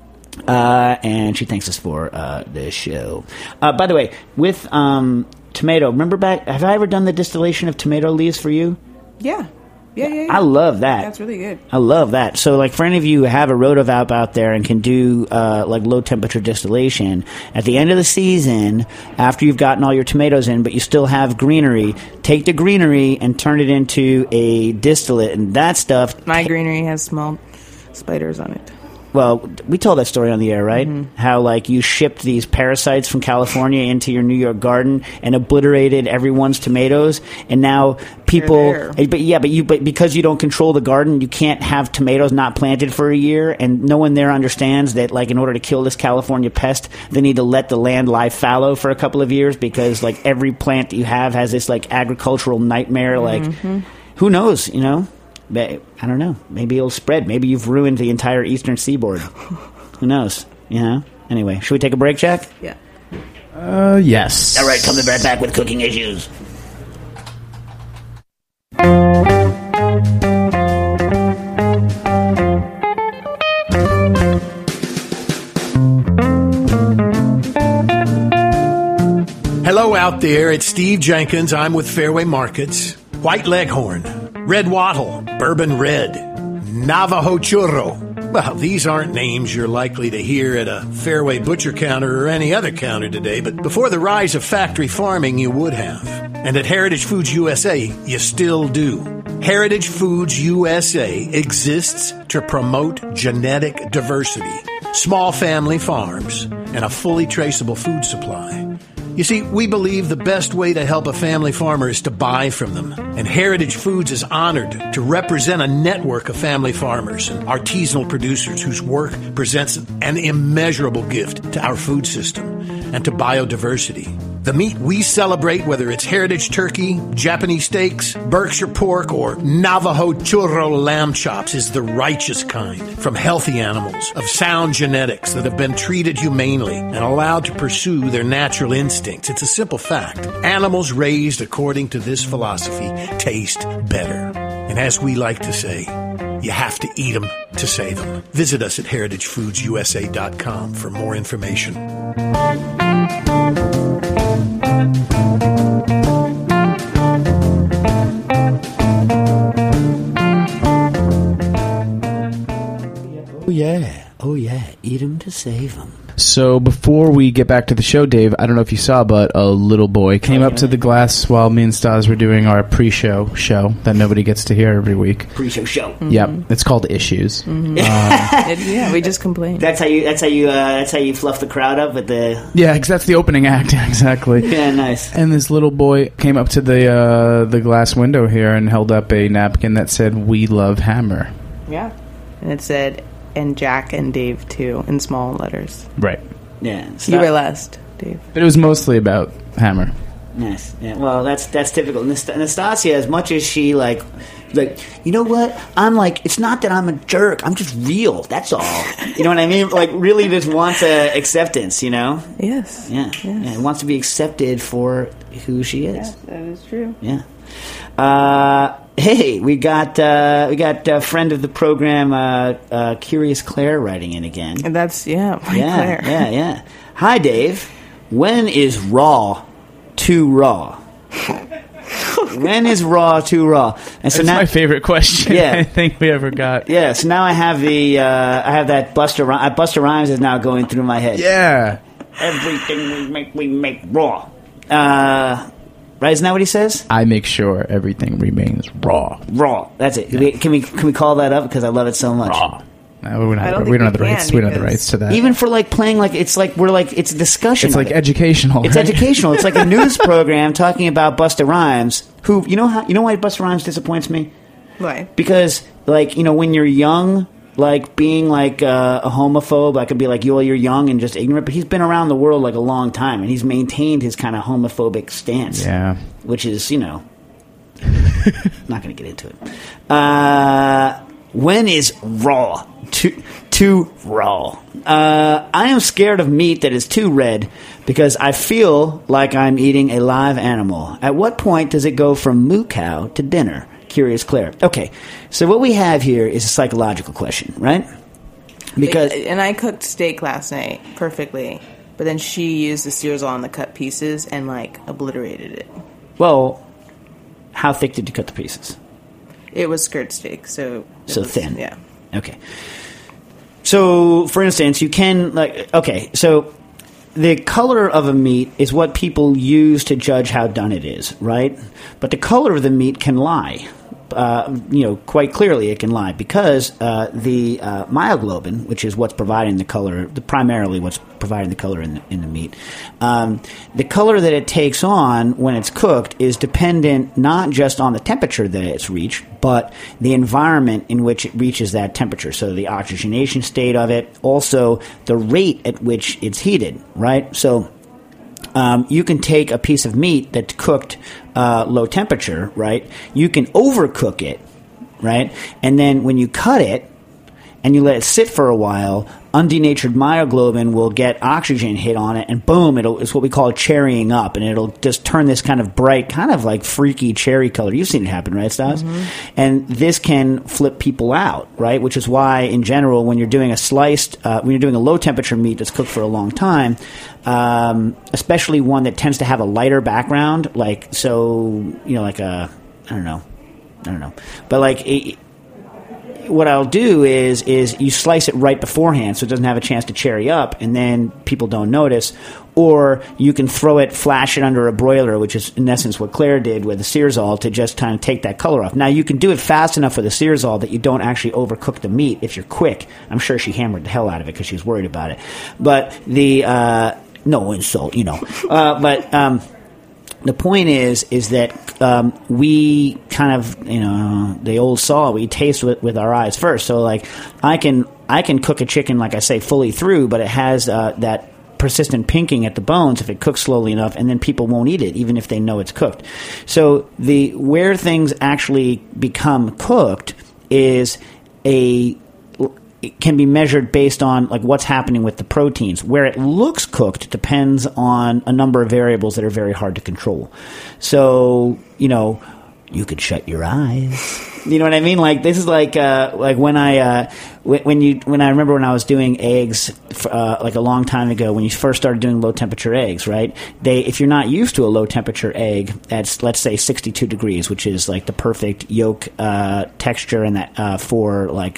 Speaker 5: And she thanks us for the show. By the way, with tomato, remember back, have I ever done the distillation of tomato leaves for you?
Speaker 2: Yeah. Yeah.
Speaker 5: I love that.
Speaker 2: That's really good.
Speaker 5: I love that. So, like, for any of you who have a rotovap out there and can do, like, low-temperature distillation, at the end of the season, after you've gotten all your tomatoes in, but you still have greenery, take the greenery and turn it into a distillate, and that stuff...
Speaker 2: My greenery has small spiders on it.
Speaker 5: Well, we told that story on the air, right? Mm-hmm. How, like, you shipped these parasites from California into your New York garden and obliterated everyone's tomatoes, and now people... But because you don't control the garden, you can't have tomatoes not planted for a year, and no one there understands that, like, in order to kill this California pest, they need to let the land lie fallow for a couple of years because, like, every plant that you have has this, like, agricultural nightmare, like... Mm-hmm. Who knows, you know? I don't know. Maybe it'll spread. Maybe you've ruined the entire eastern seaboard. Who knows? You know? Anyway, should we take a break, Jack?
Speaker 2: Yeah.
Speaker 6: Yes.
Speaker 5: All right, coming right back with cooking issues.
Speaker 9: Hello out there. It's Steve Jenkins. I'm with Fairway Markets. White Leghorn, Red Wattle, Bourbon Red, Navajo Churro, Well, these aren't names you're likely to hear at a Fairway butcher counter or any other counter today, but before the rise of factory farming, you would have. And at Heritage Foods USA, you still do. Heritage Foods USA exists to promote genetic diversity, small family farms, and a fully traceable food supply. You see, we believe the best way to help a family farmer is to buy from them. And Heritage Foods is honored to represent a network of family farmers and artisanal producers whose work presents an immeasurable gift to our food system and to biodiversity. The meat we celebrate, whether it's heritage turkey, Japanese steaks, Berkshire pork, or Navajo churro lamb chops, is the righteous kind from healthy animals of sound genetics that have been treated humanely and allowed to pursue their natural instincts. It's a simple fact. Animals raised according to this philosophy taste better. And as we like to say, you have to eat them to save them. Visit us at heritagefoodsusa.com for more information.
Speaker 5: Oh yeah, eat them to save them.
Speaker 6: So before we get back to the show, Dave, I don't know if you saw, but a little boy came up to the glass while me and Stas were doing our pre-show show that nobody gets to hear every week.
Speaker 5: Pre-show show.
Speaker 6: Mm-hmm. Yep, it's called Issues.
Speaker 2: Mm-hmm. Yeah, we just complain.
Speaker 5: That's how you fluff the crowd up with the.
Speaker 6: Yeah, because that's the opening act. Exactly.
Speaker 5: Yeah, nice.
Speaker 6: And this little boy came up to the glass window here and held up a napkin that said, "We love Hammer."
Speaker 2: Yeah, and it said, "And Jack and Dave too," in small letters.
Speaker 6: Right.
Speaker 5: Yeah.
Speaker 2: You were last, Dave.
Speaker 6: But it was mostly about Hammer.
Speaker 5: Yes. Yeah. Well, that's typical. Nastasia, as much as she like, you know what? I'm like, it's not that I'm a jerk. I'm just real. That's all. You know what I mean? Like, really, just wants acceptance. You know?
Speaker 2: Yes.
Speaker 5: Yeah.
Speaker 2: Yes.
Speaker 5: Yeah. Wants to be accepted for who she is.
Speaker 2: Yes, that is true.
Speaker 5: Yeah. Hey, we got a friend of the program, Curious Claire, writing in again.
Speaker 2: And that's Claire.
Speaker 5: Yeah. Hi, Dave. When is Raw too raw? When is Raw too raw? And so
Speaker 6: That's
Speaker 5: now,
Speaker 6: my favorite question.
Speaker 5: Yeah.
Speaker 6: I think we ever got.
Speaker 5: Yeah. So now I have that Busta Rhymes is now going through my head.
Speaker 6: Yeah.
Speaker 5: Everything we make raw. Right? Isn't that what he says?
Speaker 6: I make sure everything remains raw.
Speaker 5: Raw. That's it. Yeah. Can we call that up because I love it so much?
Speaker 6: Raw. No, we don't have the rights. We don't have the rights to that.
Speaker 5: Even for like playing, like it's like it's a discussion.
Speaker 6: It's like educational.
Speaker 5: It's
Speaker 6: right?
Speaker 5: educational. It's like a news program talking about Busta Rhymes. Who you know why Busta Rhymes disappoints me?
Speaker 2: Why?
Speaker 5: Because when you're young, like being like a homophobe, I could be like, you're young and just ignorant. But he's been around the world like a long time, and he's maintained his kind of homophobic stance.
Speaker 6: Yeah,
Speaker 5: which is not going to get into it. When is raw too raw? I am scared of meat that is too red because I feel like I'm eating a live animal. At what point does it go from moo cow to dinner? Curious Claire. Okay, so what we have here is a psychological question, right? Because
Speaker 2: and I cooked steak last night perfectly, but then she used the sears on the cut pieces and obliterated it.
Speaker 5: Well, how thick did you cut the pieces?
Speaker 2: It was skirt steak, so
Speaker 5: thin.
Speaker 2: Yeah.
Speaker 5: Okay. So, for instance, you can so the color of a meat is what people use to judge how done it is, right? But the color of the meat can lie. Quite clearly it can lie because the myoglobin, which is what's providing the color, primarily what's providing the color in the meat, the color that it takes on when it's cooked is dependent not just on the temperature that it's reached, but the environment in which it reaches that temperature. So the oxygenation state of it, also the rate at which it's heated, right? So you can take a piece of meat that's cooked low temperature, right? You can overcook it, right? And then when you cut it and you let it sit for a while, undenatured myoglobin will get oxygen hit on it, and boom, it's what we call cherrying up, and it'll just turn this kind of bright, kind of like freaky cherry color. You've seen it happen, right, Stas? Mm-hmm. And this can flip people out, right? Which is why, in general, when you're doing when you're doing a low temperature meat that's cooked for a long time, especially one that tends to have a lighter background, like I don't know, but what I'll do is you slice it right beforehand so it doesn't have a chance to cherry up, and then people don't notice. Or you can throw it, flash it under a broiler, which is in essence what Claire did with the Searsall to just kind of take that color off. Now, you can do it fast enough with the Searsall that you don't actually overcook the meat if you're quick. I'm sure she hammered the hell out of it because she was worried about it. But no insult, the point is that we kind of, the old saw, we taste with our eyes first. So, like, I can cook a chicken, like I say, fully through, but it has that persistent pinking at the bones if it cooks slowly enough, and then people won't eat it even if they know it's cooked. So where things actually become cooked is it can be measured based on like what's happening with the proteins. Where it looks cooked depends on a number of variables that are very hard to control. So, you could shut your eyes. You know what I mean? Like, this is like when I remember when I was doing eggs like a long time ago, when you first started doing low temperature eggs, right? If you're not used to a low temperature egg, that's, let's say 62 degrees, which is like the perfect yolk texture and that for like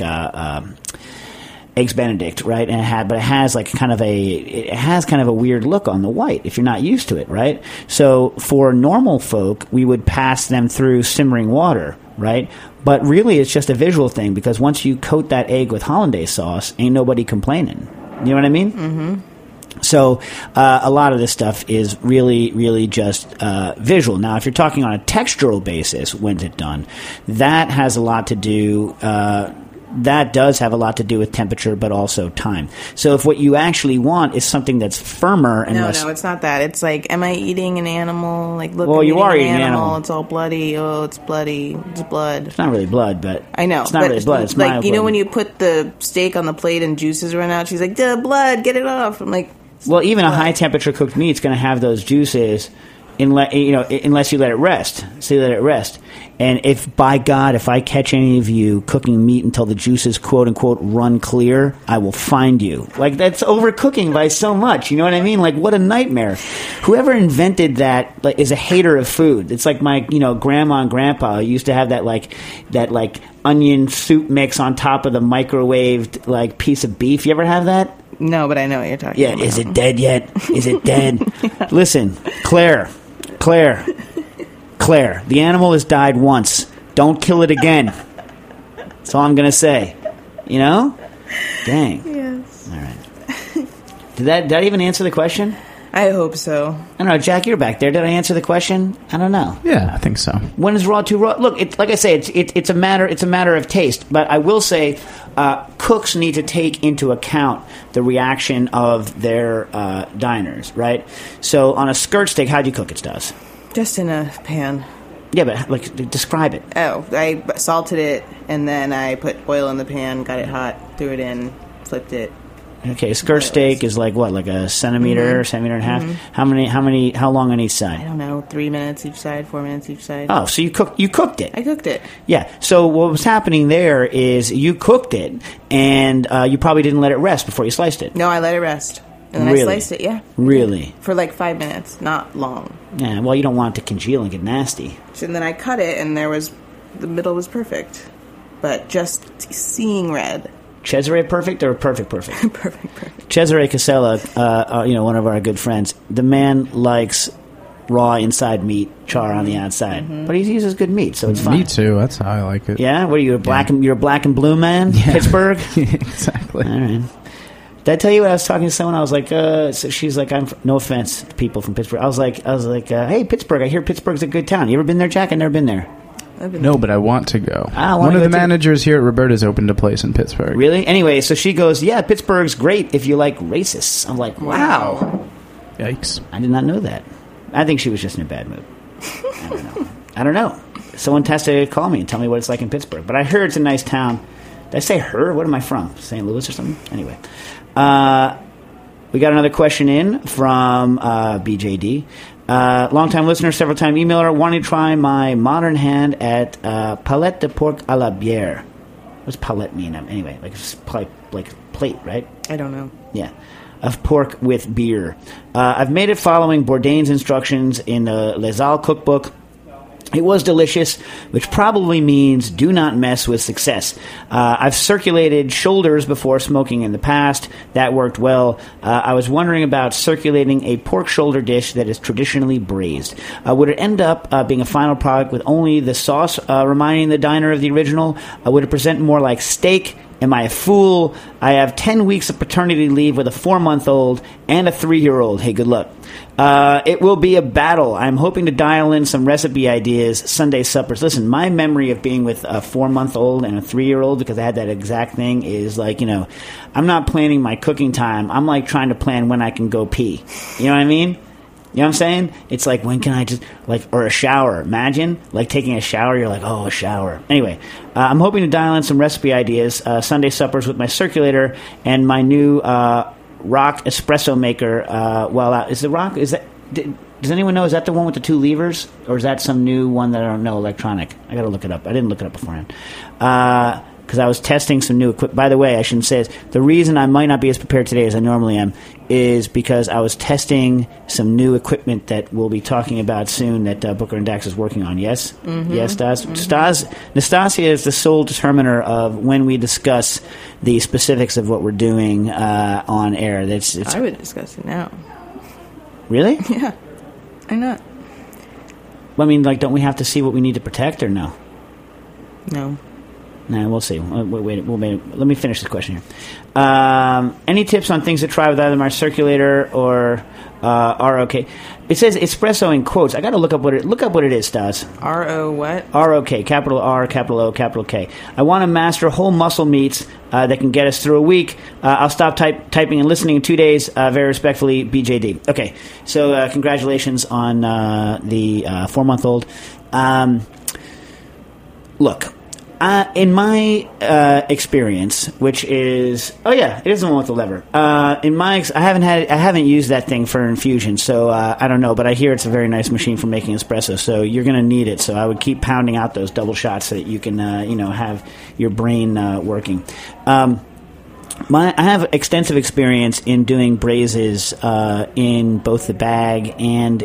Speaker 5: Eggs Benedict, right? And it has kind of a weird look on the white if you're not used to it, right? So for normal folk, we would pass them through simmering water, right? But really, it's just a visual thing, because once you coat that egg with hollandaise sauce, ain't nobody complaining. You know what I mean? Mm-hmm. So a lot of this stuff is really, really just visual. Now, if you're talking on a textural basis, when's it done? That has a lot to do. That does have a lot to do with temperature, but also time. So if what you actually want is something that's firmer and
Speaker 2: no, it's not that. It's like, am I eating an animal? Like, look,
Speaker 5: well, you are eating an animal.
Speaker 2: It's all bloody. Oh, it's bloody. It's blood.
Speaker 5: It's not really blood, but
Speaker 2: I know.
Speaker 5: It's not really blood. It's
Speaker 2: like,
Speaker 5: blood.
Speaker 2: when you put the steak on the plate and juices run out, she's like, duh, blood, get it off. I'm like,
Speaker 5: well, even blood. A high temperature cooked meat's going to have those juices. Unless you let it rest. So you let it rest. And if I catch any of you cooking meat until the juices, quote unquote, run clear, I will find you. Like, that's overcooking by so much. You know what I mean? Like, what a nightmare. Whoever invented that is a hater of food. It's like my, grandma and grandpa used to have that onion soup mix on top of the microwaved piece of beef. You ever have that?
Speaker 2: No, but I know what you're talking about.
Speaker 5: Yeah, is it dead yet? Is it dead? Listen, Claire, the animal has died once. Don't kill it again. That's all I'm going to say. Dang.
Speaker 2: Yes.
Speaker 5: All right. Did that even answer the question?
Speaker 2: I hope so.
Speaker 5: I don't know. Jack, you're back there. Did I answer the question? I don't know.
Speaker 6: Yeah, I think so.
Speaker 5: When is raw too raw? Look, like I say, it's a matter of taste. But I will say, cooks need to take into account the reaction of their diners, right? So on a skirt steak, how'd you cook it, Stas?
Speaker 2: Just in a pan.
Speaker 5: Yeah, but describe it.
Speaker 2: Oh, I salted it, and then I put oil in the pan, got it hot, threw it in, flipped it.
Speaker 5: Okay, skirt steak is like what, like a centimeter, centimeter and a half? Mm-hmm. How long on each side?
Speaker 2: I don't know, 3 minutes each side, 4 minutes each side.
Speaker 5: Oh, so you cooked it.
Speaker 2: I cooked it.
Speaker 5: Yeah, so what was happening there is you cooked it, and you probably didn't let it rest before you sliced it.
Speaker 2: No, I let it rest. And then
Speaker 5: really?
Speaker 2: I sliced it, yeah.
Speaker 5: Really?
Speaker 2: For like 5 minutes, not long.
Speaker 5: Yeah, well, you don't want it to congeal and get nasty.
Speaker 2: And then I cut it, and the middle was perfect. But just seeing red.
Speaker 5: Cesare perfect or perfect?
Speaker 2: Perfect.
Speaker 5: Cesare Casella, one of our good friends, the man likes raw inside meat, char on the outside. Mm-hmm. But he uses good meat, so it's fine.
Speaker 6: Me too. That's how I like it.
Speaker 5: Yeah? What are you, you're a black and blue man? Yeah. Pittsburgh?
Speaker 6: Exactly.
Speaker 5: All right. Did I tell you when I was talking to someone? I was like, so she's like, no offense to people from Pittsburgh. I was like, hey, Pittsburgh, I hear Pittsburgh's a good town. You ever been there, Jack? I've never been there.
Speaker 6: No, but I want to go. One of the managers here at Roberta's opened a place in Pittsburgh.
Speaker 5: Really? Anyway, so she goes, yeah, Pittsburgh's great if you like racists. I'm like, wow.
Speaker 6: Yikes.
Speaker 5: I did not know that. I think she was just in a bad mood. I don't know. Someone has to call me and tell me what it's like in Pittsburgh. But I heard it's a nice town. Did I say her? What am I from? St. Louis or something? Anyway. We got another question in from BJD. Long-time listener, several-time emailer, wanting to try my modern hand at palette de porc à la bière. What's palette mean? Anyway, plate, right?
Speaker 2: I don't know.
Speaker 5: Yeah. Of pork with beer. I've made it following Bourdain's instructions in the Les Halles cookbook. It was delicious, which probably means do not mess with success. I've circulated shoulders before smoking in the past. That worked well. I was wondering about circulating a pork shoulder dish that is traditionally braised. Would it end up being a final product with only the sauce reminding the diner of the original? Would it present more like steak? Am I a fool? I have 10 weeks of paternity leave with a 4-month-old and a 3-year-old. Hey, good luck. It will be a battle. I'm hoping to dial in some recipe ideas, Sunday suppers. Listen, my memory of being with a 4-month-old and a 3-year-old, because I had that exact thing, is like, I'm not planning my cooking time. I'm like trying to plan when I can go pee. You know what I mean? You know what I'm saying? It's like, when can I just, or a shower. Imagine, taking a shower, you're like, oh, a shower. Anyway, I'm hoping to dial in some recipe ideas, Sunday suppers with my circulator, and my new Rock espresso maker. Is the Rock, does anyone know, is that the one with the 2 levers? Or is that some new one that I don't know, electronic? I gotta look it up. I didn't look it up beforehand. Because I was testing some new equipment. By the way, I shouldn't say this. The reason I might not be as prepared today as I normally am is because I was testing some new equipment that we'll be talking about soon that Booker and Dax is working on. Yes? Mm-hmm. Yes, Stas? Mm-hmm. Nastasia is the sole determiner of when we discuss the specifics of what we're doing on air.
Speaker 2: I would discuss it now.
Speaker 5: Really?
Speaker 2: Yeah. Why not?
Speaker 5: I mean, don't we have to see what we need to protect, or no?
Speaker 2: No.
Speaker 5: Nah, we'll see. Wait. Let me finish this question here. Any tips on things to try with either my circulator or ROK? It says espresso in quotes. I got to look up what it is, Stas.
Speaker 2: RO what?
Speaker 5: ROK, capital R, capital O, capital K. I want to master whole muscle meats that can get us through a week. I'll stop typing and listening in 2 days. Very respectfully, BJD. Okay, so congratulations on the 4-month-old. Look. In my experience, which is it is the one with the lever. I haven't used that thing for infusion, so I don't know. But I hear it's a very nice machine for making espresso. So you're going to need it. So I would keep pounding out those double shots so that you can have your brain working. I have extensive experience in doing braises in both the bag and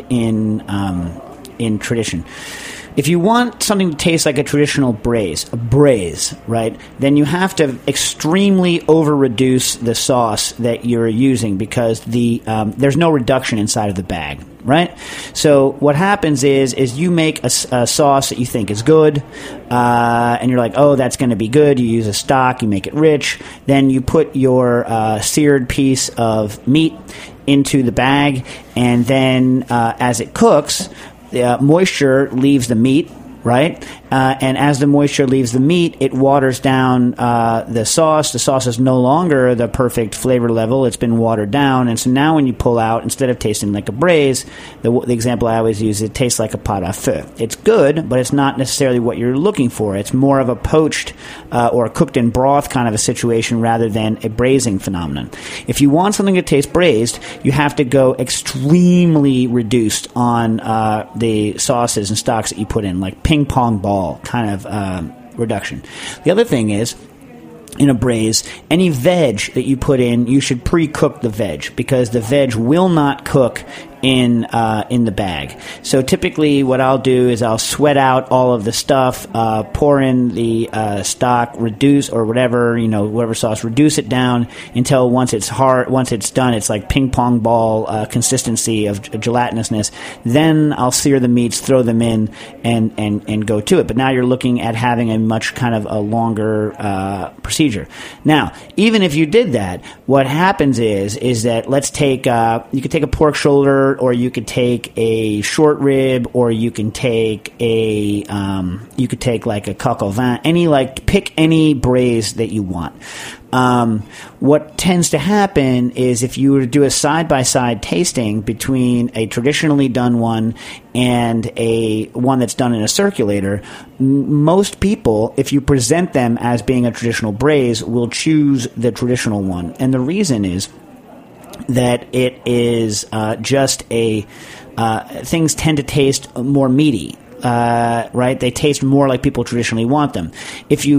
Speaker 5: in tradition. If you want something to taste like a traditional braise, right, then you have to extremely over-reduce the sauce that you're using because there's no reduction inside of the bag, right? So what happens is you make a sauce that you think is good, and you're like, oh, that's going to be good. You use a stock, you make it rich. Then you put your seared piece of meat into the bag, and then as it cooks, the moisture leaves the meat, right? And as the moisture leaves the meat, it waters down the sauce. The sauce is no longer the perfect flavor level. It's been watered down. And so now when you pull out, instead of tasting like a braise, the example I always use, it tastes like a pot à feu. It's good, but it's not necessarily what you're looking for. It's more of a poached or a cooked in broth kind of a situation rather than a braising phenomenon. If you want something to taste braised, you have to go extremely reduced on the sauces and stocks that you put in, like ping pong ball kind of reduction. The other thing is, in a braise, any veg that you put in, you should pre-cook the veg because the veg will not cook in the bag. So typically what I'll do is I'll sweat out all of the stuff, pour in the stock, reduce or whatever sauce, reduce it down until once it's done, it's like ping pong ball consistency of gelatinousness. Then I'll sear the meats, throw them in, and go to it. But now you're looking at having a much kind of a longer procedure. Now, even if you did that, what happens is that let's take you could take a pork shoulder, or you could take a short rib, or you can take like a coq au vin, pick any braise that you want. What tends to happen is if you were to do a side-by-side tasting between a traditionally done one and a one that's done in a circulator, most people, if you present them as being a traditional braise, will choose the traditional one. And the reason is that it is just things tend to taste more meaty, right? They taste more like people traditionally want them. If you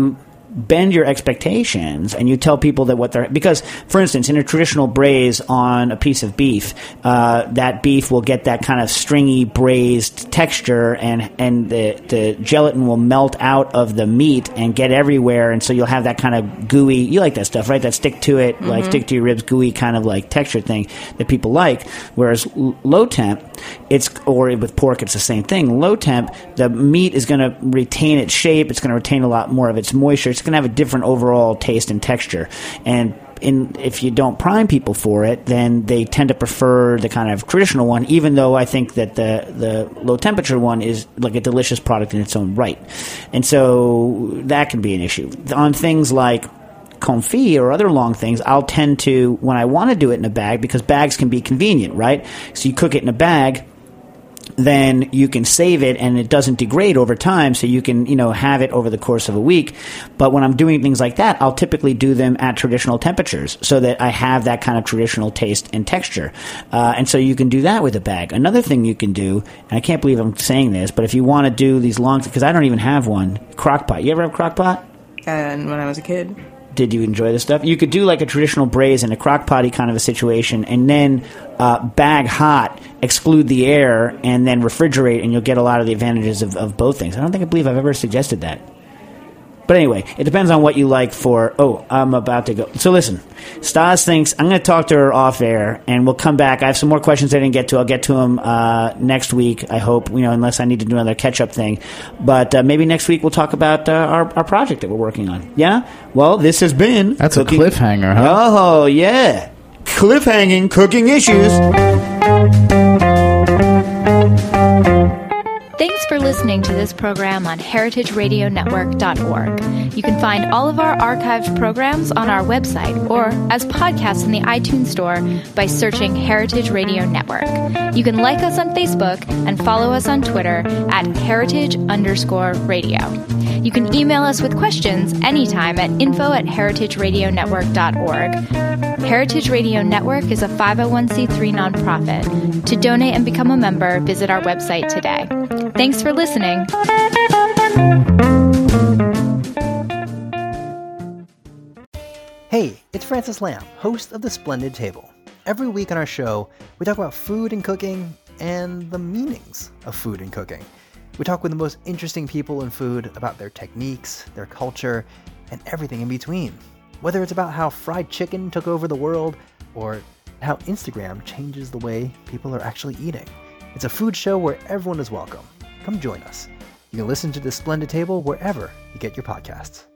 Speaker 5: bend your expectations and you tell people that what they're, because for instance in a traditional braise on a piece of beef, that beef will get that kind of stringy braised texture, and the gelatin will melt out of the meat and get everywhere, and so you'll have that kind of gooey, you like that stuff, right? That stick to it, like stick to your ribs, gooey kind of like texture thing that people like. Whereas low temp, or with pork it's the same thing. Low temp, the meat is going to retain its shape, it's going to retain a lot more of its moisture, it's going to have a different overall taste and texture. And if you don't prime people for it, then they tend to prefer the kind of traditional one, even though I think that the low temperature one is like a delicious product in its own right. And so that can be an issue. On things like confit or other long things, I'll tend to, when I want to do it in a bag, because bags can be convenient, right? So you cook it in a bag, then you can save it and it doesn't degrade over time, so you can, have it over the course of a week. But when I'm doing things like that, I'll typically do them at traditional temperatures so that I have that kind of traditional taste and texture. And so you can do that with a bag. Another thing you can do, and I can't believe I'm saying this, but if you want to do these long, because I don't even have one, crock pot. You ever have crock pot?
Speaker 2: And when I was a kid.
Speaker 5: Did you enjoy this stuff? You could do like a traditional braise in a crock potty kind of a situation, and then bag hot, exclude the air, and then refrigerate, and you'll get a lot of the advantages of both things. I believe I've ever suggested that. But anyway, it depends on what you like for... Oh, I'm about to go. So listen, Stas thinks... I'm going to talk to her off air, and we'll come back. I have some more questions I didn't get to. I'll get to them next week, I hope, unless I need to do another catch-up thing. But maybe next week we'll talk about our project that we're working on. Yeah? Well, this has been...
Speaker 6: That's cooking. A cliffhanger, huh?
Speaker 5: Oh, yeah. Cliffhanging cooking issues.
Speaker 10: Thanks for listening to this program on heritageradionetwork.org. You can find all of our archived programs on our website or as podcasts in the iTunes Store by searching Heritage Radio Network. You can like us on Facebook and follow us on Twitter at heritage_radio. You can email us with questions anytime at info@heritageradionetwork.org. Heritage Radio Network is a 501c3 nonprofit. To donate and become a member, visit our website today. Thanks for listening.
Speaker 11: Hey, it's Francis Lamb, host of The Splendid Table. Every week on our show, we talk about food and cooking and the meanings of food and cooking. We talk with the most interesting people in food about their techniques, their culture, and everything in between. Whether it's about how fried chicken took over the world or how Instagram changes the way people are actually eating. It's a food show where everyone is welcome. Come join us. You can listen to The Splendid Table wherever you get your podcasts.